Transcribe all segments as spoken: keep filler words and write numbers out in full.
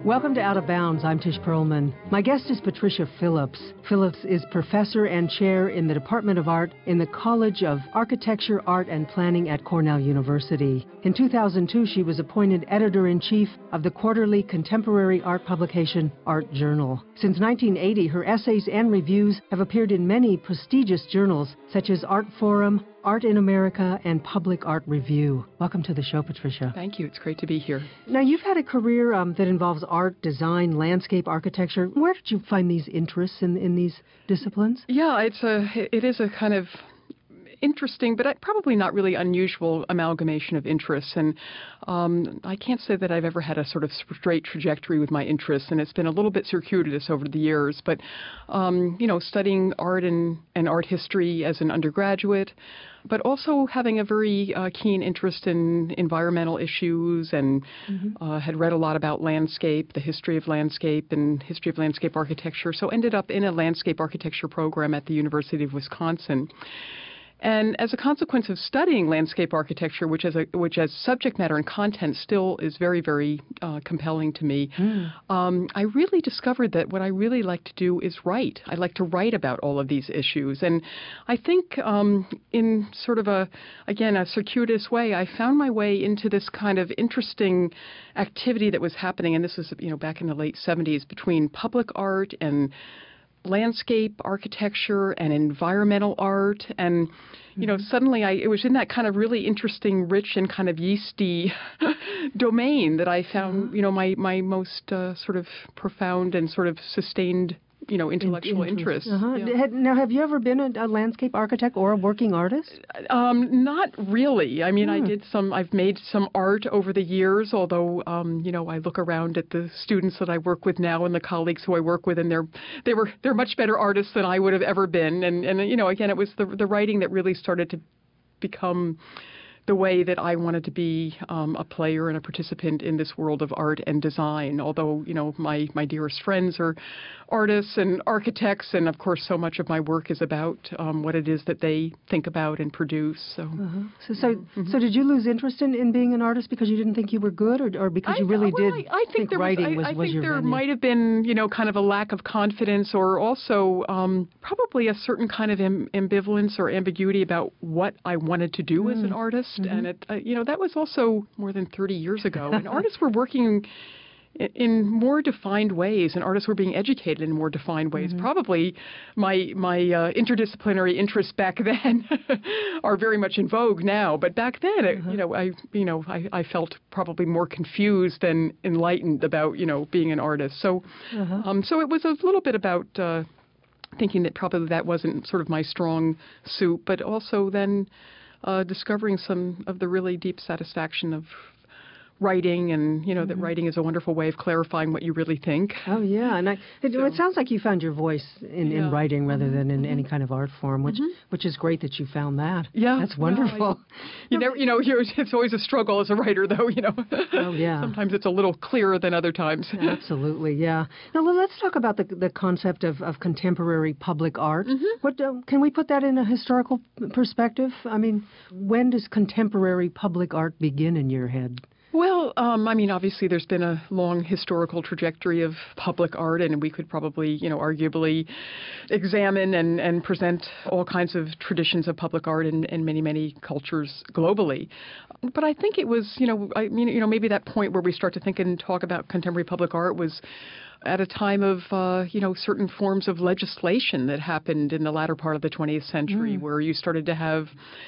Welcome to Out of Bounds. I'm Tish Perlman. My guest is Patricia Phillips. Phillips is professor and chair in the Department of Art in the College of Architecture, Art, and Planning at Cornell University. In two thousand two, she was appointed editor-in-chief of the quarterly contemporary art publication, Art Journal. Since nineteen eighty, her essays and reviews have appeared in many prestigious journals, such as Art Forum, Art in America, and Public Art Review. Welcome to the show, Patricia. Thank you. It's great to be here. Now, you've had a career um, that involves art, design, landscape, architecture. Where did you find these interests in, in these disciplines? Yeah, it's a, it is a kind of interesting, but probably not really unusual amalgamation of interests. And um, I can't say that I've ever had a sort of straight trajectory with my interests, and it's been a little bit circuitous over the years. But, um, you know, studying art and, and art history as an undergraduate, but also having a very uh, keen interest in environmental issues and mm-hmm. uh, had read a lot about landscape, the history of landscape and history of landscape architecture. So ended up in a landscape architecture program at the University of Wisconsin. And as a consequence of studying landscape architecture, which as a which as subject matter and content still is very, very uh, compelling to me, mm. um, I really discovered that what I really like to do is write. I like to write about all of these issues. And I think um, in sort of a, again, a circuitous way, I found my way into this kind of interesting activity that was happening. And this was, you know, back in the late seventies between public art and landscape architecture and environmental art. And, you know, mm-hmm. suddenly I, it was in that kind of really interesting, rich and kind of yeasty domain that I found, mm-hmm. you know, my, my most uh, sort of profound and sort of sustained, you know, intellectual in, interest. interest. Uh-huh. Yeah. Now, have you ever been a, a landscape architect or a working artist? Um, not really. I mean, hmm. I did some, I've made some art over the years, although, um, you know, I look around at the students that I work with now and the colleagues who I work with, and they're, they were, they're much better artists than I would have ever been. And, and you know, again, it was the, the writing that really started to become the way that I wanted to be um, a player and a participant in this world of art and design. Although, you know, my, my dearest friends are artists and architects, and of course so much of my work is about um, what it is that they think about and produce. So, uh-huh. so, so, mm-hmm. so did you lose interest in, in being an artist because you didn't think you were good, or, or because you really I, well, did I, I think, think there writing was, was, I, I was think your there venue? might have been, you know, kind of a lack of confidence, or also um, probably a certain kind of am- ambivalence or ambiguity about what I wanted to do mm. as an artist. Mm-hmm. And it, uh, you know, that was also more than thirty years ago. And artists were working in, in more defined ways, and artists were being educated in more defined ways. Mm-hmm. Probably my my uh, interdisciplinary interests back then are very much in vogue now. But back then, it, uh-huh. you know, I you know I, I felt probably more confused than enlightened about, you know, being an artist. So uh-huh. um, so it was a little bit about uh, thinking that probably that wasn't sort of my strong suit, but also then Uh, discovering some of the really deep satisfaction of writing, and, you know, mm-hmm. that writing is a wonderful way of clarifying what you really think. Oh, yeah. And I, it, so, it sounds like you found your voice in, yeah. in writing rather than in mm-hmm. any kind of art form, which mm-hmm. which is great that you found that. Yeah. That's wonderful. No, I, you never, you know, you're, it's always a struggle as a writer, though, you know. Oh, yeah. Sometimes it's a little clearer than other times. Absolutely, yeah. Now, let's talk about the the concept of, of contemporary public art. Mm-hmm. What uh, can we put that in a historical perspective? I mean, when does contemporary public art begin in your head? Well, um, I mean, obviously there's been a long historical trajectory of public art, and we could probably, you know, arguably examine and, and present all kinds of traditions of public art in, in many, many cultures globally. But I think it was, you know, I mean, you know, maybe that point where we start to think and talk about contemporary public art was at a time of, uh, you know, certain forms of legislation that happened in the latter part of the twentieth century, mm. where you started to have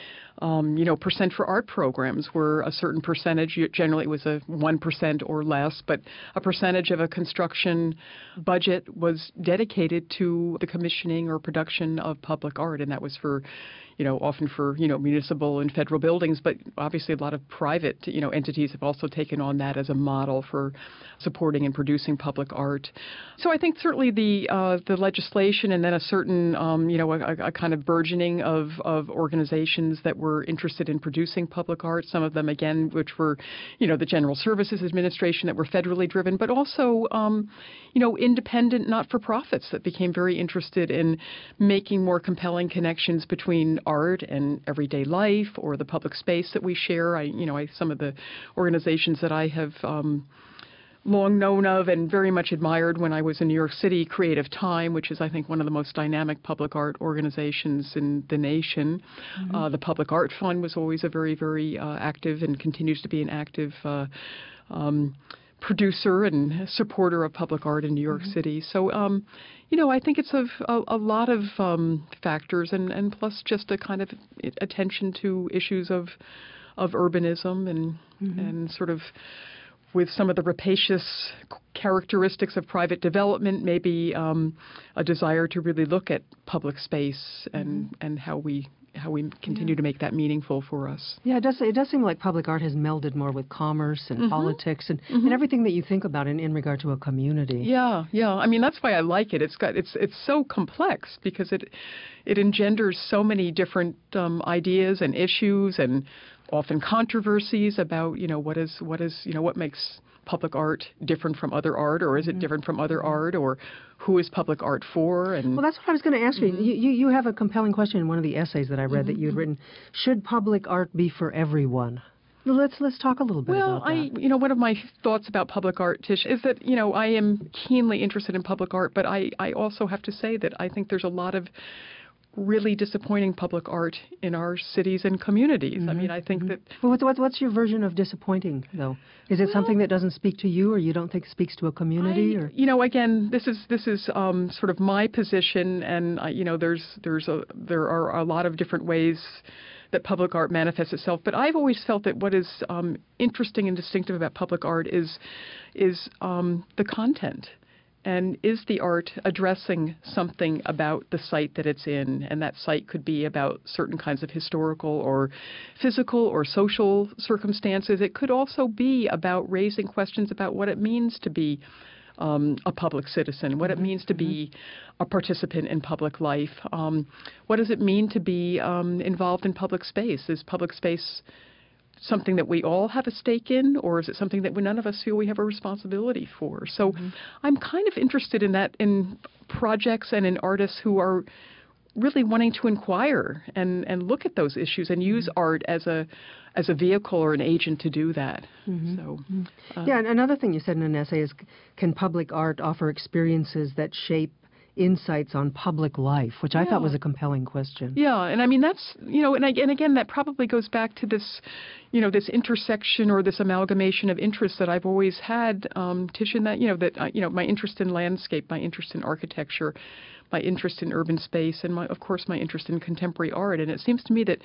Um, you know, percent for art programs where a certain percentage, generally it was a one percent or less, but a percentage of a construction budget was dedicated to the commissioning or production of public art. And that was for, you know, often for, you know, municipal and federal buildings, but obviously a lot of private, you know, entities have also taken on that as a model for supporting and producing public art. So I think certainly the uh, the legislation, and then a certain, um, you know, a, a kind of burgeoning of, of organizations that were interested in producing public art, some of them, again, which were, you know, the General Services Administration that were federally driven, but also, um, you know, independent not-for-profits that became very interested in making more compelling connections between art and everyday life or the public space that we share. I, you know, I, some of the organizations that I have um, long known of and very much admired when I was in New York City, Creative Time, which is, I think, one of the most dynamic public art organizations in the nation. Mm-hmm. Uh, the Public Art Fund was always a very, very uh, active and continues to be an active uh, um, producer and supporter of public art in New York mm-hmm. City. So, um, you know, I think it's a, a, a lot of um, factors, and, and plus just a kind of attention to issues of of urbanism and mm-hmm. and sort of with some of the rapacious characteristics of private development, maybe um, a desire to really look at public space and, mm-hmm. and how we how we continue yeah. to make that meaningful for us. Yeah, it does. It does seem like public art has melded more with commerce and mm-hmm. politics and, mm-hmm. and everything that you think about in, in regard to a community. Yeah, yeah. I mean, that's why I like it. It's got it's it's so complex because it it engenders so many different um, ideas and issues and often controversies about, you know, what is what is you know what makes public art different from other art, or is it mm-hmm. different from other art, or who is public art for? And well, that's what I was going to ask mm-hmm. you. you. You have a compelling question in one of the essays that I read mm-hmm. that you had written. Should public art be for everyone? Let's let's talk a little bit well, about that. Well, I you know one of my thoughts about public art, Tish, is that you know I am keenly interested in public art, but I I also have to say that I think there's a lot of really disappointing public art in our cities and communities. Mm-hmm. I mean, I think mm-hmm. that... Well, what's, what's, what's your version of disappointing, though? Is it well, something that doesn't speak to you or you don't think speaks to a community? I, or? You know, again, this is this is um, sort of my position, and, uh, you know, there's there's a, there are a lot of different ways that public art manifests itself. But I've always felt that what is um, interesting and distinctive about public art is, is um, the content. And is the art addressing something about the site that it's in? And that site could be about certain kinds of historical or physical or social circumstances. It could also be about raising questions about what it means to be um, a public citizen, what mm-hmm. it means to be a participant in public life. Um, what does it mean to be um, involved in public space? Is public space something that we all have a stake in, or is it something that none of us feel we have a responsibility for? So mm-hmm. I'm kind of interested in that, in projects and in artists who are really wanting to inquire and, and look at those issues and use mm-hmm. art as a as a vehicle or an agent to do that. Mm-hmm. So, uh, yeah, and another thing you said in an essay is, can public art offer experiences that shape insights on public life, which I yeah. thought was a compelling question. Yeah, and I mean, that's, you know, and, I, and again, that probably goes back to this, you know, this intersection or this amalgamation of interests that I've always had, um, Tish, in that, you know, that, uh, you know, my interest in landscape, my interest in architecture, my interest in urban space, and, my, of course, my interest in contemporary art. And it seems to me that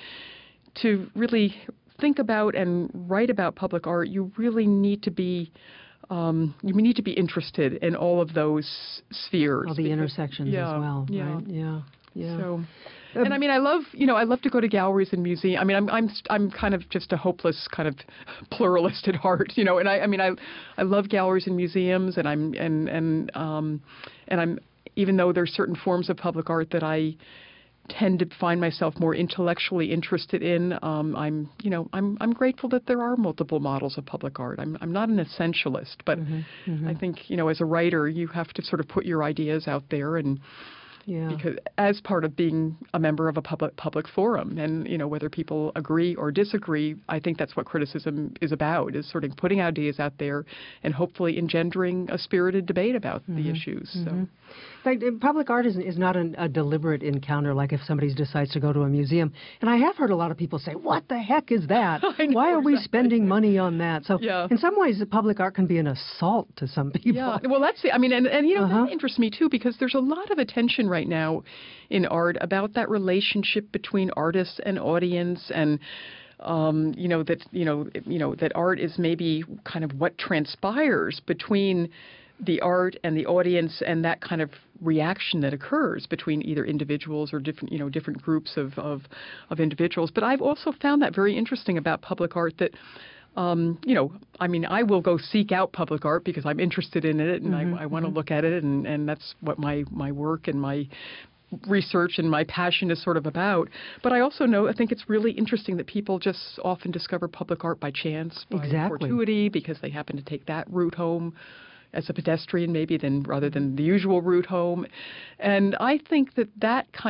to really think about and write about public art, you really need to be Um, you need to be interested in all of those spheres. All the because, intersections yeah, as well, yeah. right? Yeah, yeah. So, um, and I mean, I love, you know, I love to go to galleries and museums. I mean, I'm, I'm, I'm kind of just a hopeless kind of pluralist at heart, you know. And I, I mean, I, I love galleries and museums, and I'm, and and um, and I'm, even though there's certain forms of public art that I tend to find myself more intellectually interested in. Um, I'm, you know, I'm I'm grateful that there are multiple models of public art. I'm I'm not an essentialist, but mm-hmm, mm-hmm. I think, you know, as a writer, you have to sort of put your ideas out there, and yeah. because as part of being a member of a public public forum, and, you know, whether people agree or disagree, I think that's what criticism is about, is sort of putting ideas out there and hopefully engendering a spirited debate about mm-hmm. the issues. So. Mm-hmm. In fact, public art is, is not an, a deliberate encounter, like if somebody decides to go to a museum. And I have heard a lot of people say, what the heck is that? know, Why are exactly. we spending money on that? So yeah. in some ways, the public art can be an assault to some people. Yeah, well, that's the, I mean, and, and you know, uh-huh. that interests me, too, because there's a lot of attention right now in art about that relationship between artists and audience, and Um, you know, that, you know, you know, that art is maybe kind of what transpires between the art and the audience, and that kind of reaction that occurs between either individuals or different, you know, different groups of, of, of individuals. But I've also found that very interesting about public art, that, um, you know, I mean, I will go seek out public art because I'm interested in it, and mm-hmm, I, I want to mm-hmm. look at it, and, and that's what my, my work and my research and my passion is sort of about. But I also know, I think it's really interesting that people just often discover public art by chance, by exactly. fortuity, because they happen to take that route home as a pedestrian maybe, than rather than the usual route home. And I think that that kind of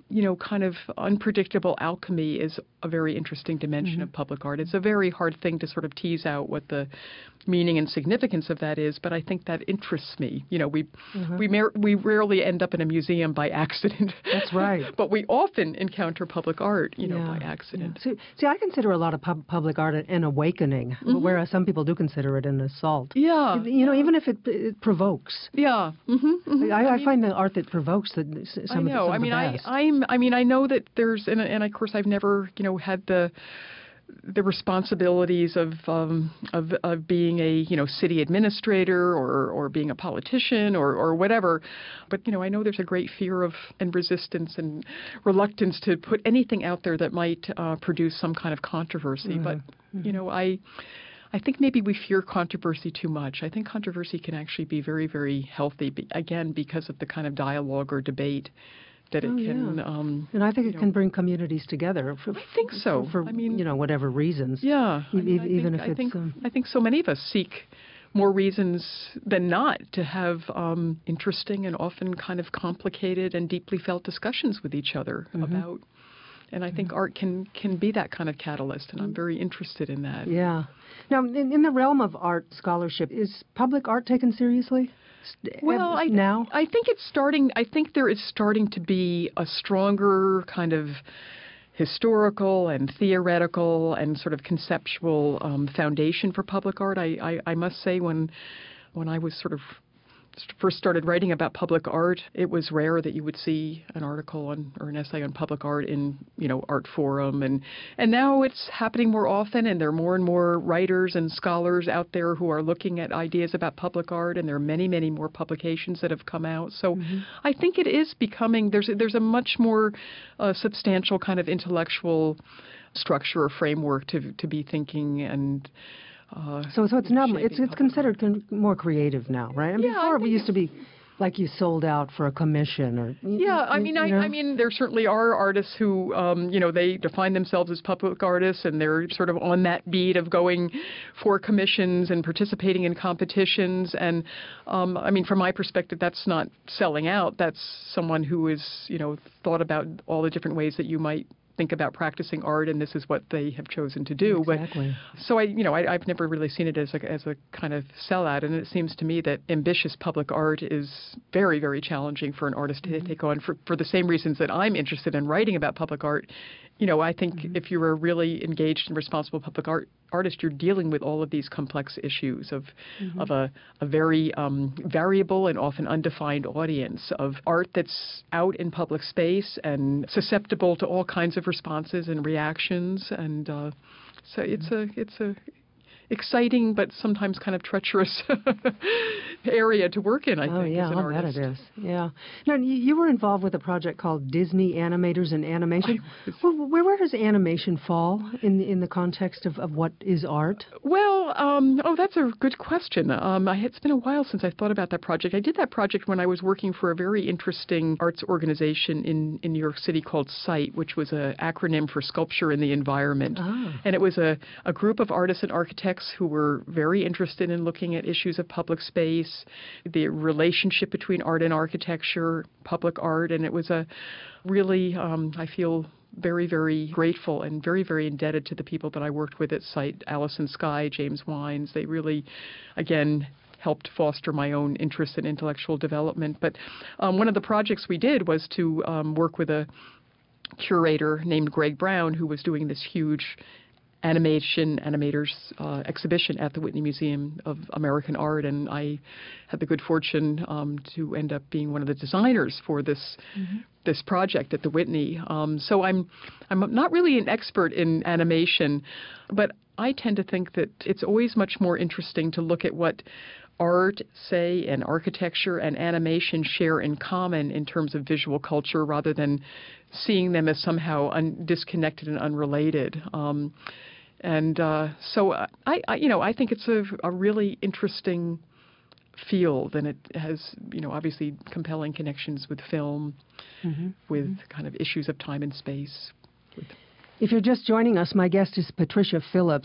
you know, kind of unpredictable alchemy is a very interesting dimension mm-hmm. of public art. It's a very hard thing to sort of tease out what the meaning and significance of that is, but I think that interests me. You know, we mm-hmm. we mer- we rarely end up in a museum by accident. That's right. But we often encounter public art, you know, yeah. by accident. Yeah. So, see, I consider a lot of pub- public art an awakening, mm-hmm. whereas some people do consider it an assault. Yeah. You, you know, even if it, it provokes. Yeah. Mm-hmm, mm-hmm. I, I, I mean, find the art that provokes the, some I know. of the, some I mean, of the I, best. I'm. I mean, I know that there's, and, and of course, I've never, you know, had the. the responsibilities of, um, of of being a you know city administrator or or being a politician or or whatever, but you know I know there's a great fear of and resistance and reluctance to put anything out there that might uh, produce some kind of controversy. Mm-hmm. But you know I. I think maybe we fear controversy too much. I think controversy can actually be very, very healthy, again, because of the kind of dialogue or debate that it oh, can. Yeah. Um, and I think it know, can bring communities together. For, I think so. For, for I mean, you know, whatever reasons. Yeah. E- I mean, I even think, if I it's. think, Um, I think so many of us seek more reasons than not to have um, interesting and often kind of complicated and deeply felt discussions with each other mm-hmm. about. And I think mm-hmm. art can, can be that kind of catalyst, and I'm very interested in that. Yeah. Now, in, in the realm of art scholarship, is public art taken seriously? Well, I, now? I think it's starting. I think there is starting to be a stronger kind of historical and theoretical and sort of conceptual um, foundation for public art. I, I, I must say, when when I was sort of first started writing about public art, it was rare that you would see an article on, or an essay on public art in, you know, Art Forum. And, and now it's happening more often, and there are more and more writers and scholars out there who are looking at ideas about public art, and there are many, many more publications that have come out. So mm-hmm. I think it is becoming, there's, there's a much more uh, substantial kind of intellectual structure or framework to, to be thinking and Uh, so, so it's now it's it's considered con- more creative now, right? I mean, yeah, before I we used to be like you sold out for a commission, or yeah. I mean, I, I mean, there certainly are artists who, um, you know, they define themselves as public artists, and they're sort of on that beat of going for commissions and participating in competitions. And um, I mean, from my perspective, that's not selling out. That's someone who is, you know, thought about all the different ways that you might think about practicing art, and this is what they have chosen to do. Exactly. But so I, you know, I, I've never really seen it as a as a kind of sellout, and it seems to me that ambitious public art is very, very challenging for an artist mm-hmm. to take on for for the same reasons that I'm interested in writing about public art. You know, I think mm-hmm. if you're a really engaged and responsible public art artist, you're dealing with all of these complex issues of mm-hmm. of a, a very um, variable and often undefined audience, of art that's out in public space and susceptible to all kinds of responses and reactions. And uh, so it's a it's a exciting but sometimes kind of treacherous area to work in, I oh, think, yeah, as an I'll artist. bet it is. Yeah. Now, you, you were involved with a project called Disney Animators and Animation. Well, where, where does animation fall in in the context of, of what is art? Well, um, oh, that's a good question. Um, I, it's been a while since I thought about that project. I did that project when I was working for a very interesting arts organization in, in New York City called SITE, which was an acronym for Sculpture in the Environment. Ah. And it was a, a group of artists and architects who were very interested in looking at issues of public space, the relationship between art and architecture, public art, and it was a really, um, I feel very, very grateful and very, very indebted to the people that I worked with at SITE, Alison Skye, James Wines. They really, again, helped foster my own interest in intellectual development. But um, one of the projects we did was to um, work with a curator named Greg Brown, who was doing this huge animation animators uh, exhibition at the Whitney Museum of American Art, and I had the good fortune um, to end up being one of the designers for this mm-hmm. this project at the Whitney. Um, so I'm I'm not really an expert in animation, but I tend to think that it's always much more interesting to look at what art, say, and architecture and animation share in common in terms of visual culture, rather than seeing them as somehow un- disconnected and unrelated. Um, and uh, so I, I, you know, I think it's a, a really interesting field, and it has, you know, obviously compelling connections with film, mm-hmm. with mm-hmm. kind of issues of time and space. With If you're just joining us, my guest is Patricia Phillips.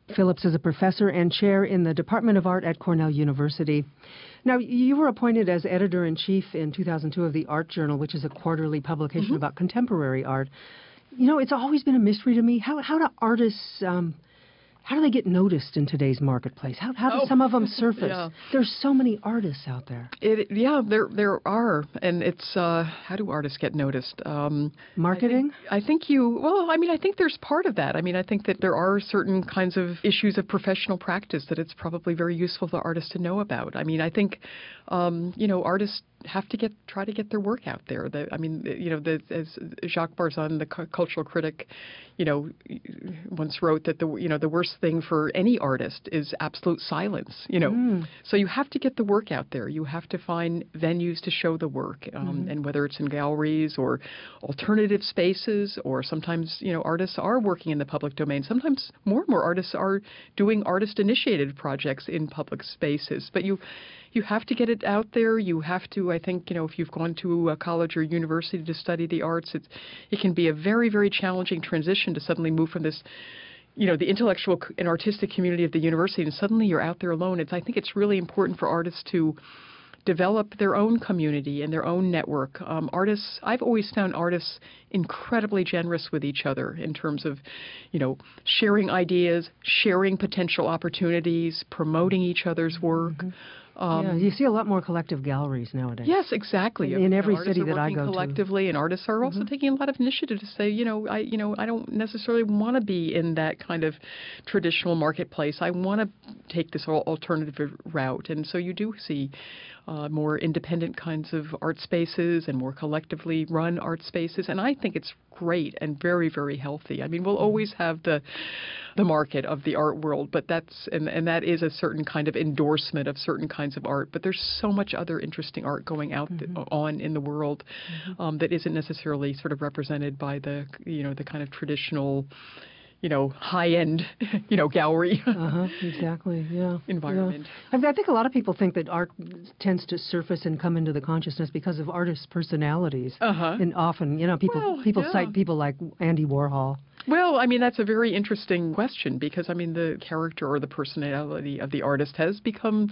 Phillips is a professor and chair in the Department of Art at Cornell University. Now, you were appointed as editor-in-chief in two thousand two of the Art Journal, which is a quarterly publication mm-hmm. about contemporary art. You know, it's always been a mystery to me. How, how do artists... Um, How do they get noticed in today's marketplace? How, how do oh. some of them surface? yeah. There's so many artists out there. It, yeah, there there are, and it's uh, how do artists get noticed? Um, Marketing? I think, I think you. Well, I mean, I think there's part of that. I mean, I think that there are certain kinds of issues of professional practice that it's probably very useful for artists to know about. I mean, I think um, you know artists have to get try to get their work out there. The, I mean, you know, the, as Jacques Barzun, the cu- cultural critic, you know, once wrote that the you know the worst thing for any artist is absolute silence. You know, mm. so you have to get the work out there. You have to find venues to show the work, um, mm-hmm. and whether it's in galleries or alternative spaces, or sometimes you know artists are working in the public domain. Sometimes more and more artists are doing artist-initiated projects in public spaces. But you. You have to get it out there. You have to, I think, you know, if you've gone to a college or university to study the arts, it's, it can be a very, very challenging transition to suddenly move from this, you know, the intellectual and artistic community of the university, and suddenly you're out there alone. It's, I think it's really important for artists to develop their own community and their own network. Um, artists, I've always found artists incredibly generous with each other in terms of, you know, sharing ideas, sharing potential opportunities, promoting each other's work. Mm-hmm. Um, yeah, you see a lot more collective galleries nowadays. Yes, exactly. In, in every you know, city that I go to. Collectively, and artists are also mm-hmm. taking a lot of initiative to say, you know, I, you know, I don't necessarily want to be in that kind of traditional marketplace. I want to take this alternative route, and so you do see uh, more independent kinds of art spaces and more collectively run art spaces, and I think it's great and very, very healthy. I mean, we'll always have the the market of the art world, but that's and, and that is a certain kind of endorsement of certain kinds of art. But there's so much other interesting art going out mm-hmm. th- on in the world mm-hmm. um, that isn't necessarily sort of represented by the you know the kind of traditional, you know, high-end, you know, gallery uh-huh, exactly, yeah, environment. Yeah. I, I think a lot of people think that art tends to surface and come into the consciousness because of artists' personalities. Uh-huh. And often, you know, people well, people yeah. cite people like Andy Warhol. Well, I mean, that's a very interesting question because, I mean, the character or the personality of the artist has become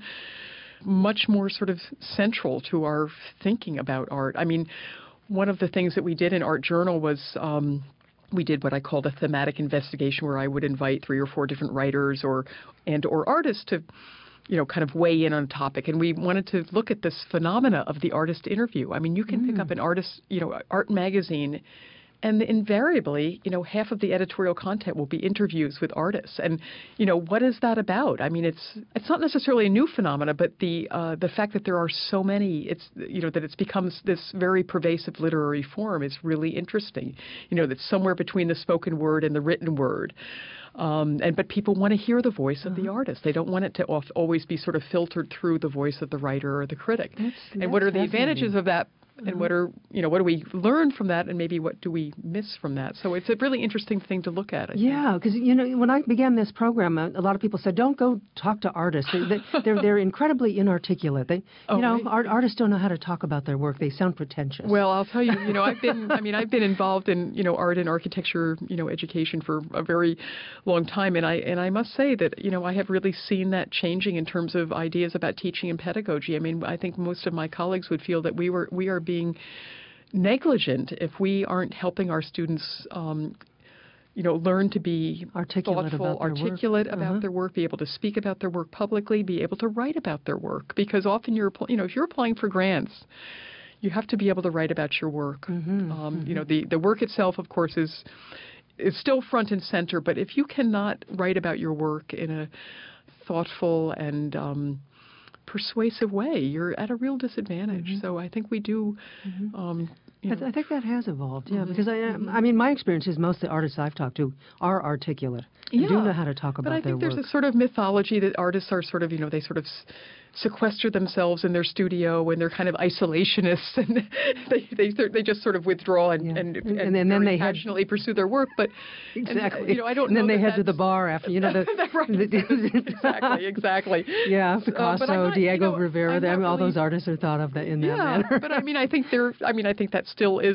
much more sort of central to our thinking about art. I mean, one of the things that we did in Art Journal was um, we did what I called a thematic investigation, where I would invite three or four different writers or and or artists to, you know, kind of weigh in on a topic. And we wanted to look at this phenomena of the artist interview. I mean, you can mm. pick up an artist, you know, art magazine, and invariably, you know, half of the editorial content will be interviews with artists. And, you know, what is that about? I mean, it's it's not necessarily a new phenomena, but the uh, the fact that there are so many, it's, you know, that it's become this very pervasive literary form is really interesting. You know, that's somewhere between the spoken word and the written word. Um, and but people want to hear the voice of uh-huh. the artist. They don't want it to off, always be sort of filtered through the voice of the writer or the critic. That's, and that's what are the advantages fascinating. of that? Mm-hmm. And what are, you know, what do we learn from that, and maybe what do we miss from that? So it's a really interesting thing to look at. I yeah, because, you know, when I began this program, a, a lot of people said, don't go talk to artists. They, they, they're, they're incredibly inarticulate. They, oh, you know, right. art, artists don't know how to talk about their work. They sound pretentious. Well, I'll tell you, you know, I've been, I mean, I've been involved in, you know, art and architecture, you know, education for a very long time. And I, and I must say that, you know, I have really seen that changing in terms of ideas about teaching and pedagogy. I mean, I think most of my colleagues would feel that we were, we are being negligent if we aren't helping our students, um, you know, learn to be articulate thoughtful, about their articulate work. about Uh-huh. their work, be able to speak about their work publicly, be able to write about their work. Because often you're, you know, if you're applying for grants, you have to be able to write about your work. Mm-hmm. Um, Mm-hmm. You know, the, the work itself, of course, is is still front and center. But if you cannot write about your work in a thoughtful and um, persuasive way, you're at a real disadvantage. Mm-hmm. So I think we do. Mm-hmm. Um, you I, know, th- I think that has evolved, yeah, mm-hmm. because I, mm-hmm. I mean, my experience is most of the artists I've talked to are articulate. They yeah. do know how to talk about their work. But I think their there's work. a sort of mythology that artists are sort of, you know, they sort of s- sequester themselves in their studio and they're kind of isolationists and they they they just sort of withdraw and Yeah. and, And- and, and then very they head- passionately pursue their work. But Exactly. And, you know, I don't and then know they that head to the that's- bar after, you know, the, right. exactly, exactly. yeah, Uh, Picasso, but I'm not, Diego you know, Rivera, I'm them, not all really- those artists are thought of that in that yeah, manner. but I mean, I think they're. I mean, I think that still is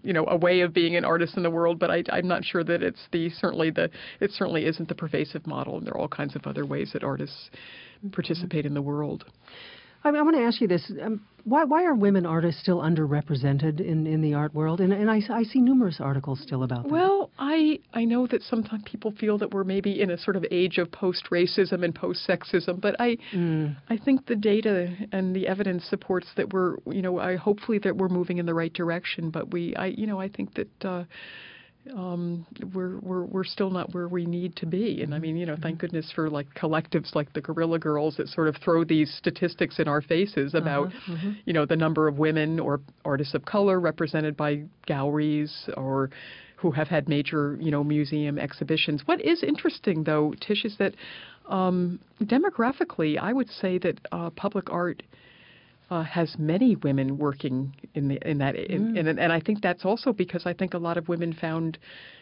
you know, a way of being an artist in the world, but I, I'm not sure that it's the certainly the it certainly isn't the pervasive model, and there are all kinds of other ways that artists participate in the world. I, I want to ask you this: um, why why are women artists still underrepresented in, in the art world? And and I, I see numerous articles still about that. Well, I I know that sometimes people feel that we're maybe in a sort of age of post-racism and post-sexism, but I mm. I think the data and the evidence supports that we're you know I hopefully that we're moving in the right direction. But we I you know I think that. Uh, Um, we're we're we're still not where we need to be, and I mean, you know, thank goodness for like collectives like the Guerrilla Girls that sort of throw these statistics in our faces about, uh-huh, uh-huh. you know, the number of women or artists of color represented by galleries or who have had major, you know, museum exhibitions. What is interesting, though, Tish, is that um, demographically, I would say that uh, public art. Uh, has many women working in the in that in, mm. in, and I think that's also because I think a lot of women found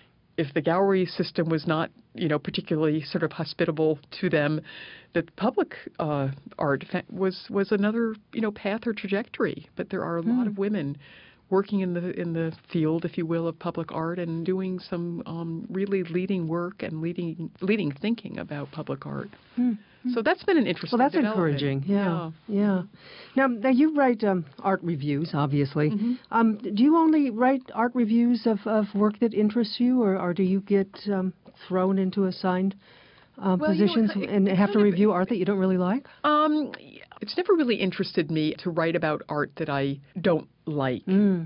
if the gallery system was not you know particularly sort of hospitable to them, that public uh, art was was another you know path or trajectory. But there are a mm. lot of women working in the in the field, if you will, of public art and doing some um, really leading work and leading leading thinking about public art. Mm. So that's been an interesting Well, that's development. encouraging. Yeah, yeah. yeah. Now, now you write um, art reviews, obviously. Mm-hmm. Um, do you only write art reviews of, of work that interests you, or, or do you get um, thrown into assigned uh, well, positions you know, it, and it have to of, review art that you don't really like? Um, it's never really interested me to write about art that I don't like, mm.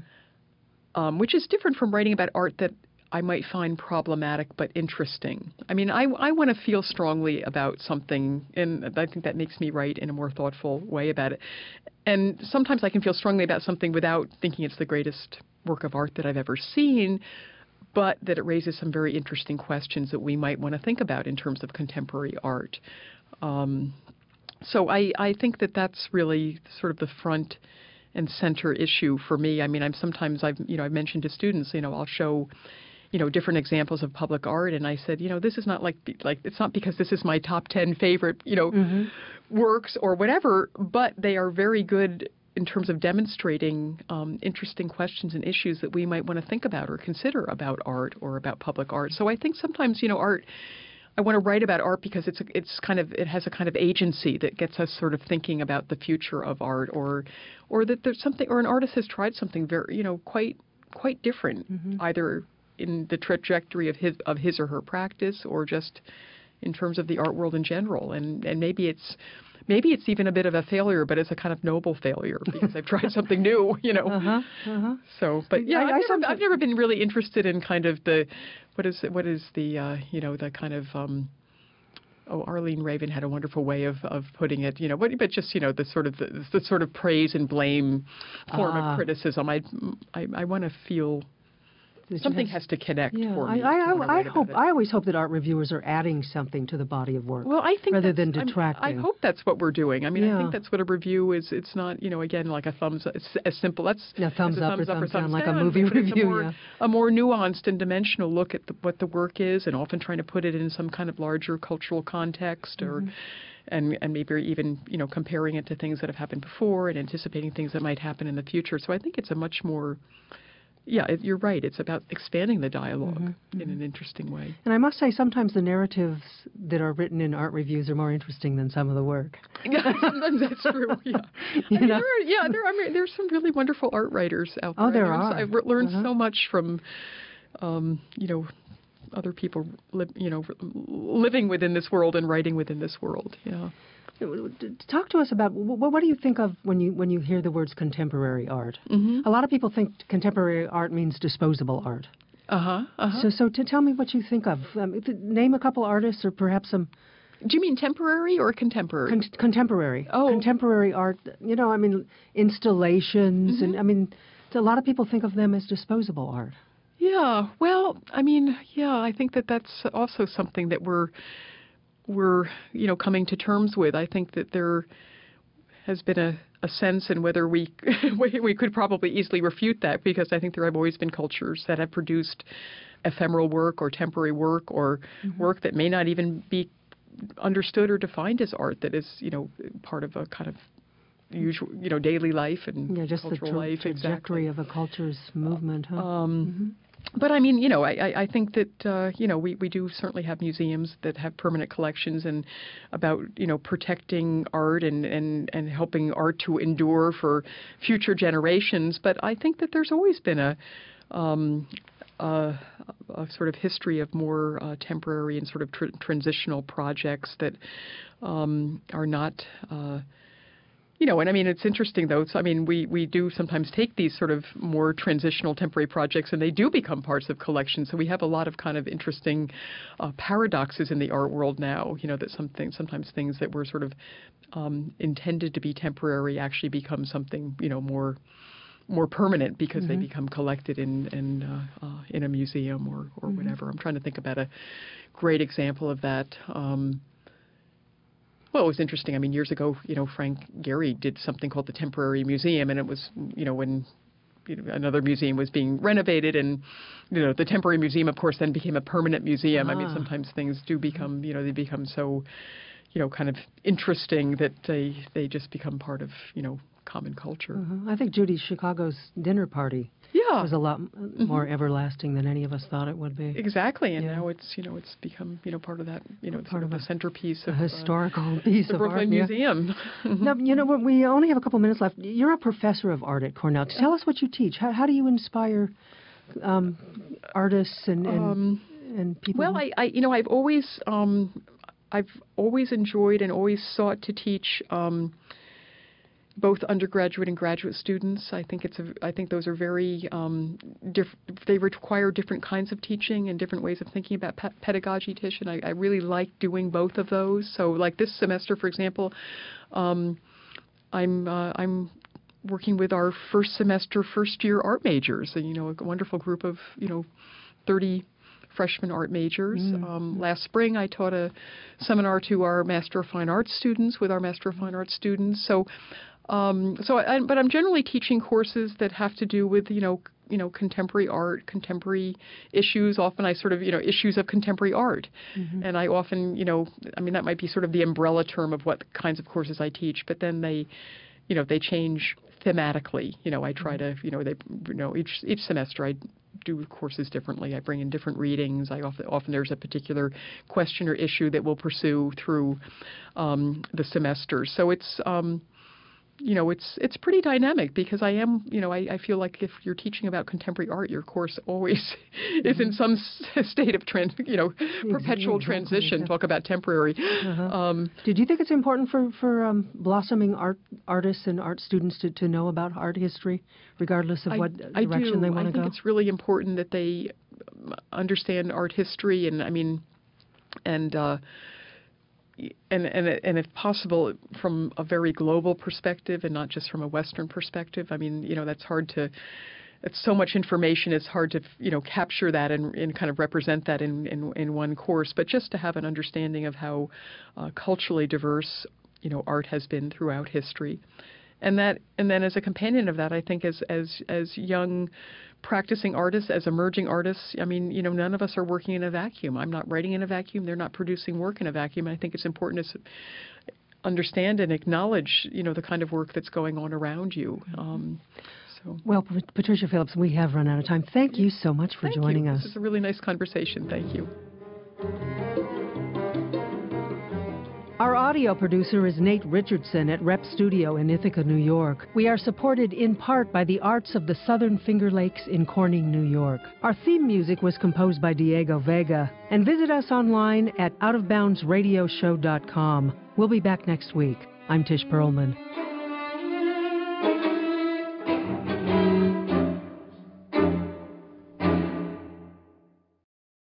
um, which is different from writing about art that I might find problematic but interesting. I mean, I, I want to feel strongly about something, and I think that makes me write in a more thoughtful way about it. And sometimes I can feel strongly about something without thinking it's the greatest work of art that I've ever seen, but that it raises some very interesting questions that we might want to think about in terms of contemporary art. Um, so I, I think that that's really sort of the front and center issue for me. I mean, I'm sometimes I've you know I've mentioned to students, you know, I'll show you know, different examples of public art. And I said, you know, this is not like, like it's not because this is my top ten favorite, you know, mm-hmm. works or whatever, but they are very good in terms of demonstrating um, interesting questions and issues that we might want to think about or consider about art or about public art. So I think sometimes, you know, art, I want to write about art because it's a, it's kind of it has a kind of agency that gets us sort of thinking about the future of art, or or that there's something, or an artist has tried something very, you know, quite quite different, mm-hmm. either in the trajectory of his of his or her practice, or just in terms of the art world in general. And and maybe it's maybe it's even a bit of a failure, but it's a kind of noble failure because I've tried something new, you know. Uh-huh, uh-huh. So, but yeah, I, I've, I never, I've never been really interested in kind of the what is what is the uh, you know the kind of um, oh, Arlene Raven had a wonderful way of, of putting it, you know, but, but just, you know, the sort of the, the sort of praise and blame form uh, of criticism. I I, I want to feel something has to connect yeah, for me. I, I, I, I hope. I always hope that art reviewers are adding something to the body of work. Well, I think rather than detracting. I, I hope that's what we're doing. I mean, yeah. I think that's what a review is. It's not, you know, again, like a thumbs. It's as simple. That's yeah, thumbs, up, thumbs or up thumbs or thumbs down, like down, a movie but review. It's a more, yeah. a more nuanced and dimensional look at the, what the work is, and often trying to put it in some kind of larger cultural context, or. Mm-hmm. And, and maybe even, you know, comparing it to things that have happened before and anticipating things that might happen in the future. So I think it's a much more, yeah, it, you're right. It's about expanding the dialogue mm-hmm. in an interesting way. And I must say, sometimes the narratives that are written in art reviews are more interesting than some of the work. Yeah, sometimes that's true. Yeah, I mean, there are, yeah, there are. I mean, there's some really wonderful art writers out there. Oh, there I are. I've learned uh-huh. so much from, um, you know. other people, li- you know, living within this world and writing within this world. Yeah. Talk to us about what, what do you think of when you when you hear the words contemporary art? Mm-hmm. A lot of people think contemporary art means disposable art. Uh huh. Uh-huh. So so to tell me what you think of. Um, name a couple artists or perhaps some. Do you mean temporary or contemporary? Con- contemporary. Oh. Contemporary art. You know, I mean installations, mm-hmm. and I mean a lot of people think of them as disposable art. Yeah, well, I mean, yeah, I think that that's also something that we're, we're, you know, coming to terms with. I think that there has been a, a sense, and whether we, we could probably easily refute that, because I think there have always been cultures that have produced ephemeral work or temporary work or mm-hmm. work that may not even be understood or defined as art, that is, you know, part of a kind of usual, you know, daily life and yeah, just the cultural tra- life. trajectory exactly. of a culture's movement. Huh? Um, mm-hmm. But I mean, you know, I, I I think that, uh, you know, we, we do certainly have museums that have permanent collections and about, you know, protecting art and, and, and helping art to endure for future generations. But I think that there's always been a, um, a, a sort of history of more uh, temporary and sort of tr- transitional projects that um, are not. Uh, You know, and I mean, it's interesting, though. So, I mean, we, we do sometimes take these sort of more transitional temporary projects, and they do become parts of collections. So we have a lot of kind of interesting uh, paradoxes in the art world now, you know, that something, sometimes things that were sort of um, intended to be temporary actually become something, you know, more more permanent because mm-hmm. they become collected in in, uh, uh, in a museum or, or mm-hmm. whatever. I'm trying to think about a great example of that. Um, Well, it was interesting. I mean, years ago, you know, Frank Gehry did something called the Temporary Museum, and it was, you know, when you know, another museum was being renovated, and you know, the Temporary Museum, of course, then became a permanent museum. Ah. I mean, sometimes things do become, you know, they become so, you know, kind of interesting that they they just become part of, you know, common culture. Mm-hmm. I think Judy Chicago's dinner party. Yeah. was a lot mm-hmm. more everlasting than any of us thought it would be. Exactly, and yeah. now it's you know it's become you know part of that you know part sort of, of the centerpiece of a historical uh, piece the of Brooklyn art, Museum. Yeah. Now, you know, we only have a couple minutes left. You're a professor of art at Cornell. Tell us what you teach. How, how do you inspire um, artists and and, um, and people? Well, who... I, I you know I've always um, I've always enjoyed and always sought to teach. Um, both undergraduate and graduate students. I think it's a, I think those are very um, diff- they require different kinds of teaching and different ways of thinking about pe- pedagogy, Tish, and I, I really like doing both of those. So, like this semester, for example, um, I'm uh, I'm working with our first semester, first year art majors, and you know, a wonderful group of you know, thirty freshman art majors. Mm. Um, last spring, I taught a seminar to our Master of Fine Arts students with our Master of Fine Arts students. So. Um, so, I, but I'm generally teaching courses that have to do with, you know, you know, contemporary art, contemporary issues. Often I sort of, you know, issues of contemporary art. Mm-hmm. And I often, you know, I mean, that might be sort of the umbrella term of what kinds of courses I teach, but then they, you know, they change thematically. You know, I try to, you know, they, you know, each, each semester I do courses differently. I bring in different readings. I often, often there's a particular question or issue that we'll pursue through um, the semester. So it's, um, you know, it's it's pretty dynamic because I am, you know, I, I feel like if you're teaching about contemporary art, your course always mm-hmm. is in some s- state of, trans, you know, perpetual exactly. transition. Yeah. Talk about temporary. Uh-huh. Um, Did you think it's important for, for um, blossoming art artists and art students to, to know about art history, regardless of I, what I direction do. they want to go? I think it's really important that they understand art history, and I mean, and uh, And, and and if possible, from a very global perspective and not just from a Western perspective. I mean, you know, that's hard to. It's so much information. It's hard to, you know, capture that and, and kind of represent that in, in in one course. But just to have an understanding of how uh, culturally diverse, you know, art has been throughout history, and that and then as a companion of that, I think as as as young practicing artists, as emerging artists, I mean, you know, none of us are working in a vacuum. I'm not writing in a vacuum. They're not producing work in a vacuum. And I think it's important to understand and acknowledge, you know, the kind of work that's going on around you. Um, so. Well, P- Patricia Phillips, we have run out of time. Thank you so much for Thank joining you. us. This is a really nice conversation. Thank you. Our audio producer is Nate Richardson at Rep Studio in Ithaca, New York. We are supported in part by the arts of the Southern Finger Lakes in Corning, New York. Our theme music was composed by Diego Vega. And visit us online at out of bounds radio show dot com. We'll be back next week. I'm Tish Perlman.